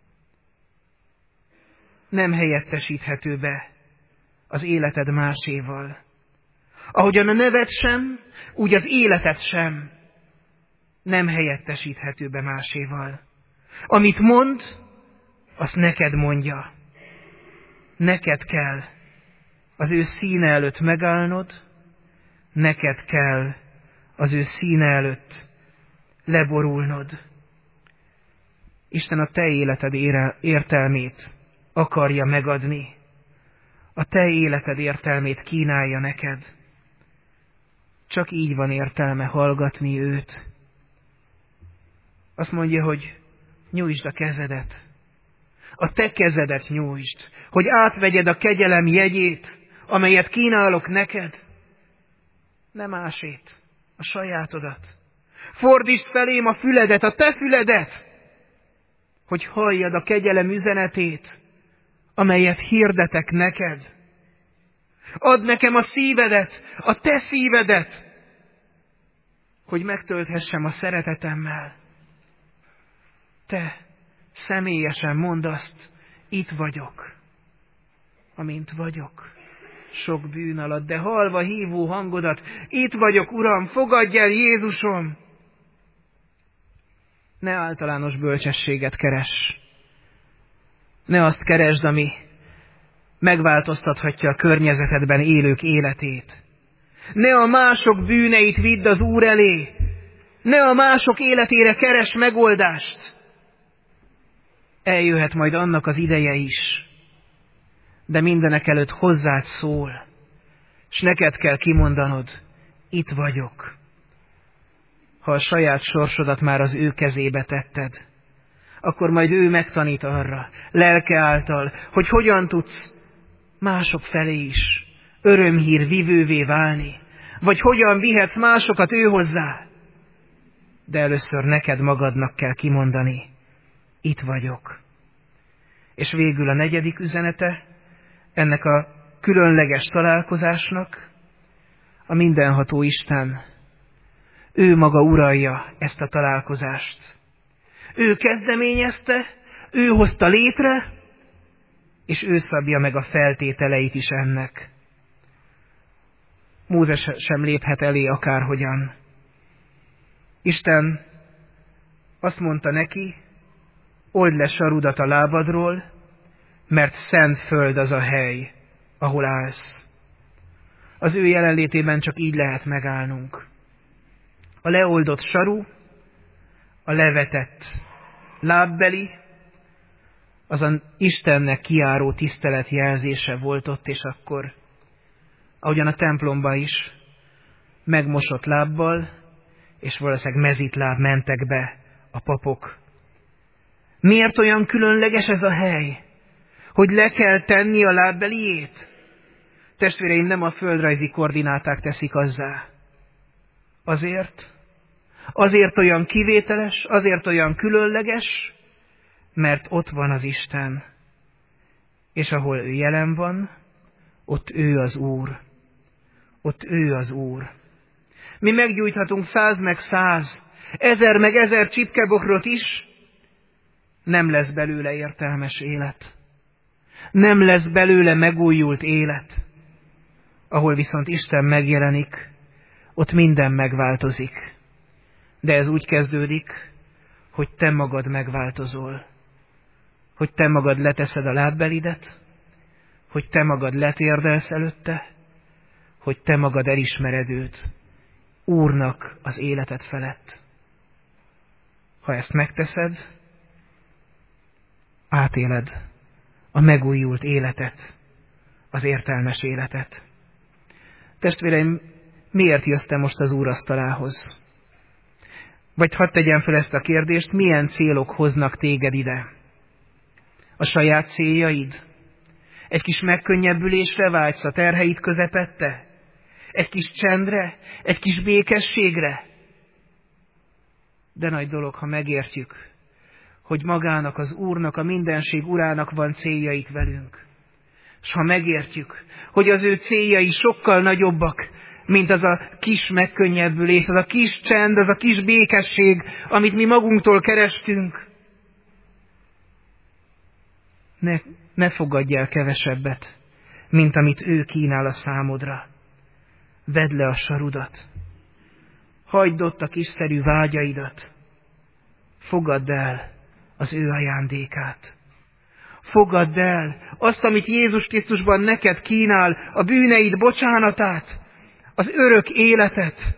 Nem helyettesíthető be az életed máséval. Ahogyan a neved sem, úgy az életed sem nem helyettesíthető be máséval. Amit mond, azt neked mondja. Neked kell az ő színe előtt megállnod, neked kell az ő színe előtt leborulnod. Isten a te életed értelmét akarja megadni. A te életed értelmét kínálja neked. Csak így van értelme hallgatni őt. Azt mondja, hogy nyújtsd a kezedet. a te kezedet nyújtsd, hogy átvegyed a kegyelem jegyét, amelyet kínálok neked. Nem másét, a sajátodat. Fordítsd felém a füledet, a te füledet, hogy halljad a kegyelem üzenetét, amelyet hirdetek neked. Add nekem a szívedet, a te szívedet, hogy megtölthessem a szeretetemmel. Te személyesen mondd azt, itt vagyok, amint vagyok, sok bűn alatt, de hallva hívó hangodat, itt vagyok, Uram, fogadj el, Jézusom! Ne általános bölcsességet keres. Ne azt keresd, ami megváltoztathatja a környezetedben élők életét. Ne a mások bűneit vidd az Úr elé. Ne a mások életére keres megoldást. Eljöhet majd annak az ideje is, de mindenek előtt hozzád szól, s neked kell kimondanod, itt vagyok. Ha a saját sorsodat már az ő kezébe tetted, akkor majd ő megtanít arra, lelke által, hogy hogyan tudsz mások felé is örömhír vivővé válni, vagy hogyan vihetsz másokat ő hozzá. De először neked magadnak kell kimondani, itt vagyok. És végül a 4. üzenete ennek a különleges találkozásnak, a mindenható Isten. Ő maga uralja ezt a találkozást. Ő kezdeményezte, ő hozta létre, és ő szabja meg a feltételeit is ennek. Mózes sem léphet elé akárhogyan. Isten azt mondta neki, old le sarudat a lábadról, mert szent föld az a hely, ahol állsz. Az ő jelenlétében csak így lehet megállnunk. A leoldott saru, a levetett lábbeli, az a Istennek kijáró tisztelet jelzése volt ott, és akkor, ahogyan a templomban is, megmosott lábbal, és valószínűleg mezitláb mentek be a papok. Miért olyan különleges ez a hely, hogy le kell tenni a lábbeliét? Testvéreim, nem a földrajzi koordináták teszik azzá. Azért olyan kivételes, azért olyan különleges, mert ott van az Isten. És ahol ő jelen van, ott ő az Úr. Ott ő az Úr. Mi meggyújthatunk 100 meg 100, 1000 meg 1000 csipkebokrot is, nem lesz belőle értelmes élet. Nem lesz belőle megújult élet. Ahol viszont Isten megjelenik, ott minden megváltozik. De ez úgy kezdődik, hogy te magad megváltozol. Hogy te magad leteszed a lábbelidet, hogy te magad letérdelsz előtte, hogy te magad elismered őt Úrnak az életed felett. Ha ezt megteszed, átéled a megújult életet, az értelmes életet. Testvéreim, miért jössz te most az Úr asztalához? Vagy hadd tegyem fel ezt a kérdést, milyen célok hoznak téged ide? A saját céljaid? Egy kis megkönnyebbülésre vágysz a terheid közepette? Egy kis csendre? Egy kis békességre? De nagy dolog, ha megértjük, hogy magának, az Úrnak, a mindenség Urának van céljait velünk. És ha megértjük, hogy az ő céljai sokkal nagyobbak, mint az a kis megkönnyebbülés, az a kis csend, az a kis békesség, amit mi magunktól kerestünk, ne fogadj el kevesebbet, mint amit ő kínál a számodra. Vedd le a sarudat. Hagyd ott a kisszerű vágyaidat. Fogadd el az ő ajándékát. Fogadd el azt, amit Jézus Krisztusban neked kínál, a bűneid bocsánatát, az örök életet,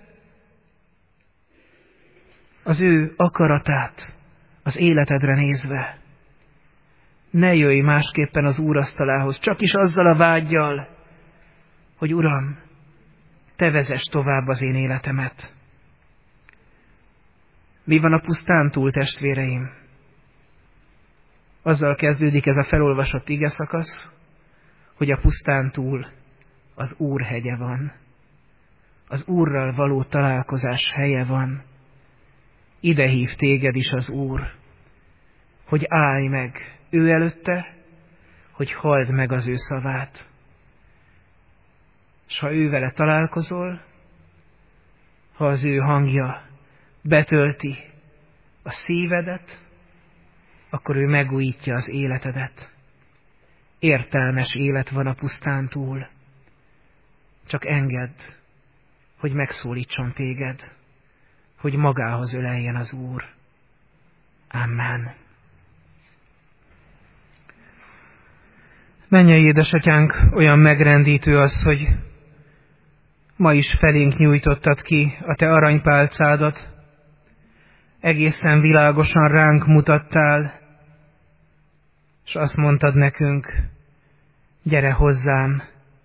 az ő akaratát az életedre nézve. Ne jöjj másképpen az Úr asztalához, csak is azzal a vággyal, hogy Uram, te vezess tovább az én életemet. Mi van a pusztán túl, testvéreim? Azzal kezdődik ez a felolvasott igeszakasz, hogy a pusztán túl az Úr hegye van. Az Úrral való találkozás helye van. Ide hív téged is az Úr, hogy állj meg ő előtte, hogy halld meg az ő szavát. S ha ő vele találkozol, ha az ő hangja betölti a szívedet, akkor ő megújítja az életedet. Értelmes élet van a pusztán túl. Csak engedd, hogy megszólítson téged, hogy magához öleljen az Úr. Amen. Mennyei édesatyánk, olyan megrendítő az, hogy ma is felénk nyújtottad ki a te aranypálcádat, egészen világosan ránk mutattál, és azt mondtad nekünk, gyere hozzám.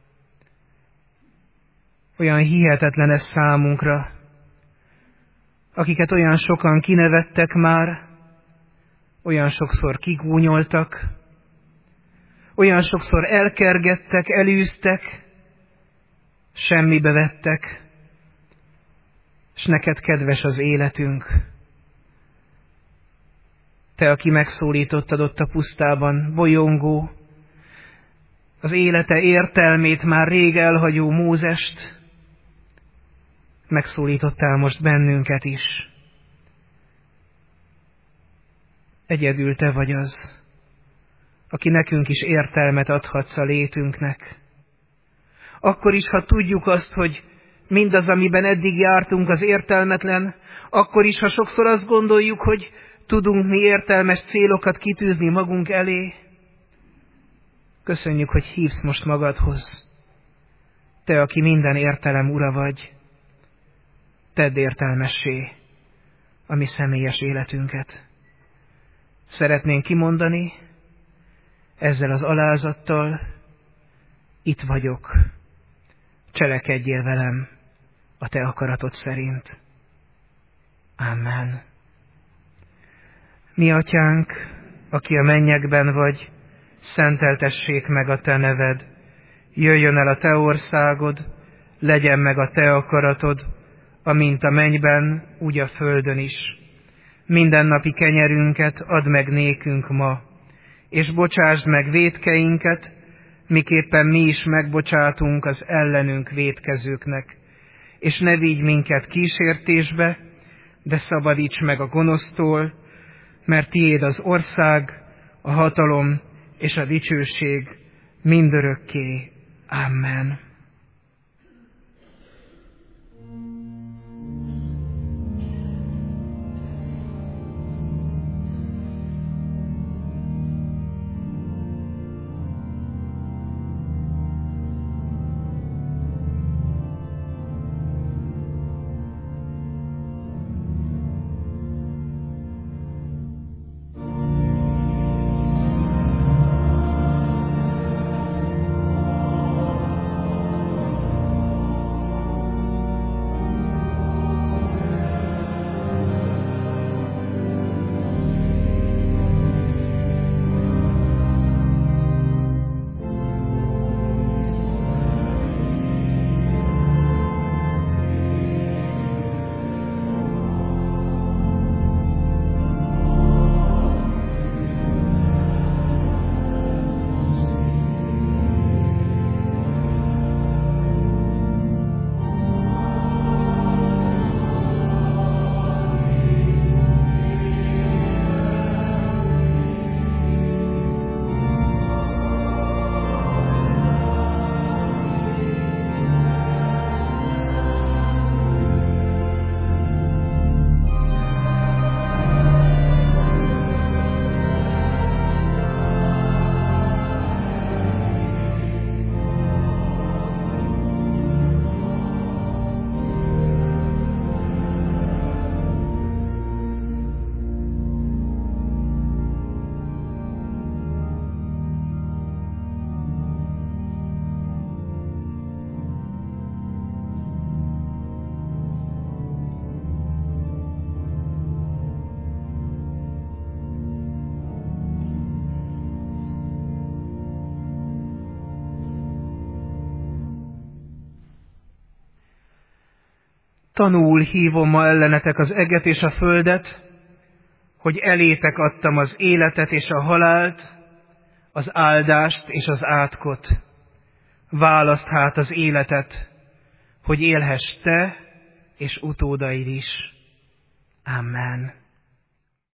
Olyan hihetetlen ez számunkra, akiket olyan sokan kinevettek már, olyan sokszor kigúnyoltak, olyan sokszor elkergettek, elűztek, semmibe vettek, s neked kedves az életünk. Te, aki megszólítottad ott a pusztában, bolyongó, az élete értelmét már rég elhagyó Mózest, megszólítottál most bennünket is. Egyedül te vagy az, aki nekünk is értelmet adhatsz a létünknek. Akkor is, ha tudjuk azt, hogy mindaz, amiben eddig jártunk, az értelmetlen, akkor is, ha sokszor azt gondoljuk, hogy tudunk mi értelmes célokat kitűzni magunk elé, köszönjük, hogy hívsz most magadhoz. Te, aki minden értelem ura vagy, tedd értelmessé a mi személyes életünket. Szeretnénk kimondani ezzel az alázattal, itt vagyok, cselekedjél velem a te akaratod szerint. Amen. Mi atyánk, aki a mennyekben vagy, szenteltessék meg a te neved, jöjjön el a te országod, legyen meg a te akaratod, amint a mennyben, úgy a földön is. Mindennapi kenyerünket add meg nékünk ma, és bocsásd meg vétkeinket, miképpen mi is megbocsátunk az ellenünk vétkezőknek. És ne vigy minket kísértésbe, de szabadíts meg a gonosztól, mert tiéd az ország, a hatalom és a dicsőség mindörökké. Amen. tanúul hívom ma ellenetek az eget és a földet, hogy elétek adtam az életet és a halált, az áldást és az átkot. Válaszd hát az életet, hogy élhess te és utódaid is. Amen.